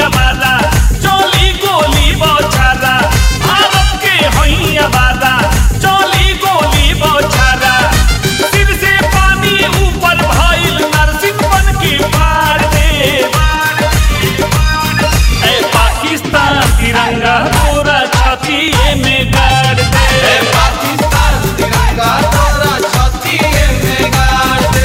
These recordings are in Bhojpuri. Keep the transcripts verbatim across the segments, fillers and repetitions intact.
आबादा चोली गोली बौछारा भारत के हई आबादा चोली गोली बौछारा सिर से पानी ऊपर भइल नरसिंह बन के पार दे ए पाकिस्तान तिरंगा तोरा छाती में गाड़ दे ए पाकिस्तान तिरंगा तोरा छाती में गाड़ दे।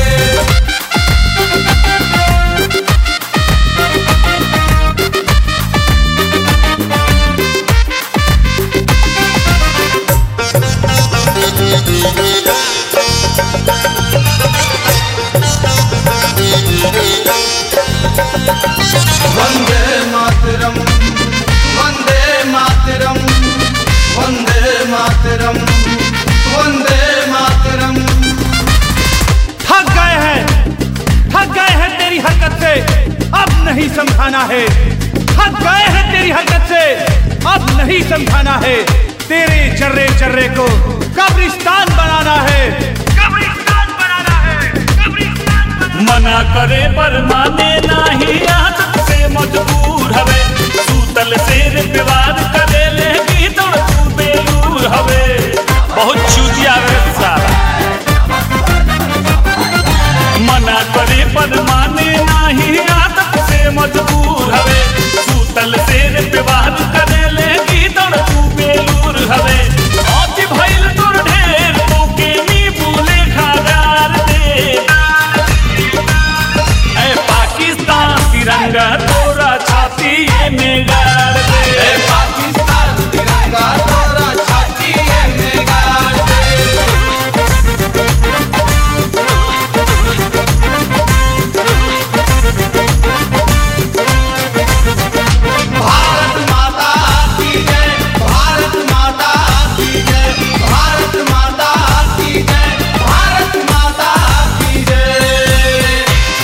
वंदे मातरम वंदे मातरम वंदे मातरम वंदे मातरम। थक गए हैं थक गए हैं तेरी हरकत से अब नहीं समझाना है। थक गए हैं तेरी हरकत से अब नहीं समझाना है। तेरे जर्रे जर्रे को कब्रिस्तान बनाना है कब्रिस्तान बनाना है कब्रिस्तान बनाना। मना करे पर माने नाही आदत से मजबूर हवे सूतल शेर पे वार करे लेगी तो तू बेलूर हवे बहुत चूतिया रे सारा। मना करे पर माने नाही आदत से मजबूर हवे सूतल शेर पे वार करे लेगी तो तू बेलूर हवे औती भइल तोर ढेर तो के नी भूले खादार दे ए पाकिस्तान तिरंगा तोरा छाती में गाड़ दे ए पाकिस्तान तिरंगा तोरा छाती में गाड़ दे। भारत माता की जय भारत माता की जय भारत माता की जय भारत माता की जय।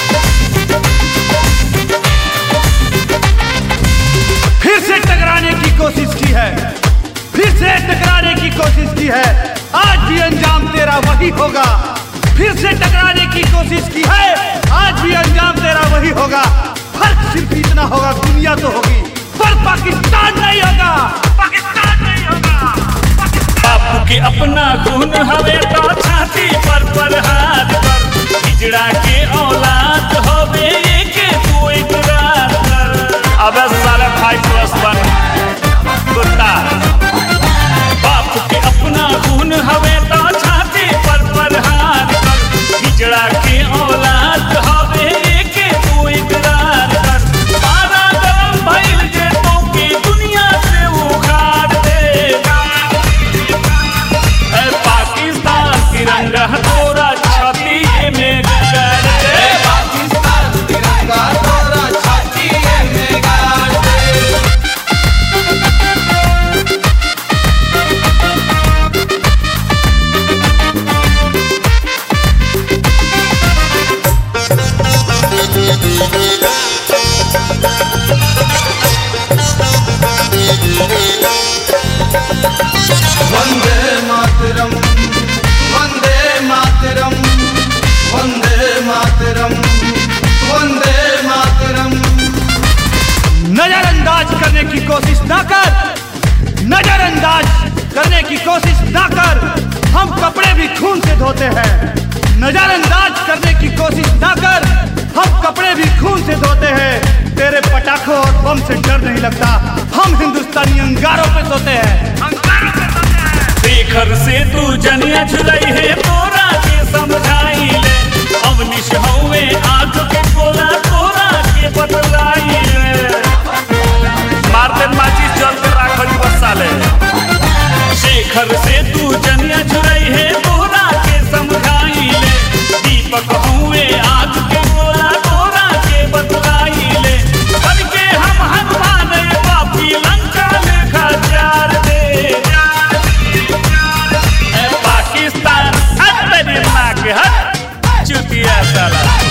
फिर से टकराने की कोशिश की है फिर से टकराने की कोशिश की है आज भी अंजाम तेरा वही होगा। फिर से टकराने की कोशिश की है आज भी अंजाम तेरा वही होगा। फर्क सिर्फ इतना होगा दुनिया तो होगी पर पाकिस्तान नहीं होगा पाकिस्तान नहीं होगा पाकिस्तान। बापू के अपना खून हवे तो छाती पर प्रहार कर हिजड़ा के औलाद होवे के तू इकरार कर। अबे सारा भाई प्लस वन कुत्ता बापू के अपना खून हवे तो छाती पर प्रहार कर हिजड़ा के औलाद होवे के तू इकरार कर। सारा गरम भइल जे तो के दुनिया से उखाड़ दे ए पाकिस्तान तिरंगा तोरा छाती में गाड़ दे ए पाकिस्तान तिरंगा तोरा छाती में गाड़ दे। वंदे मातरम वंदे मातरम वंदे मातरम वंदे मातरम। नजरअंदाज करने की कोशिश ना कर नजरअंदाज करने की कोशिश ना कर। हम कपड़े भी खून से धोते हैं नजरअंदाज करने की कोशिश ना कर। हम कपड़े भी खून से धोते हैं। तेरे पटाखों और बम से डर नहीं लगता। हम हिंदुस्तानी अंगारों पे सोते हैं अंगारों पे सोते हैं। शेखर से तू जनिया झुलई है तोरा के समझाई ले अवनिश हवे आग के गोला तोरा के बतलाई ले मारते माची जल के राखली बसाले। शेखर से तू जनिया झुलई है तोरा के समझाई ले दीपक हवे आग के गोला तोरा के बतलाई ले करके हम हनुमान पापी लंका लेखा जार दे ए पाकिस्तान हट तेरी माँ के हट चुतिया साला।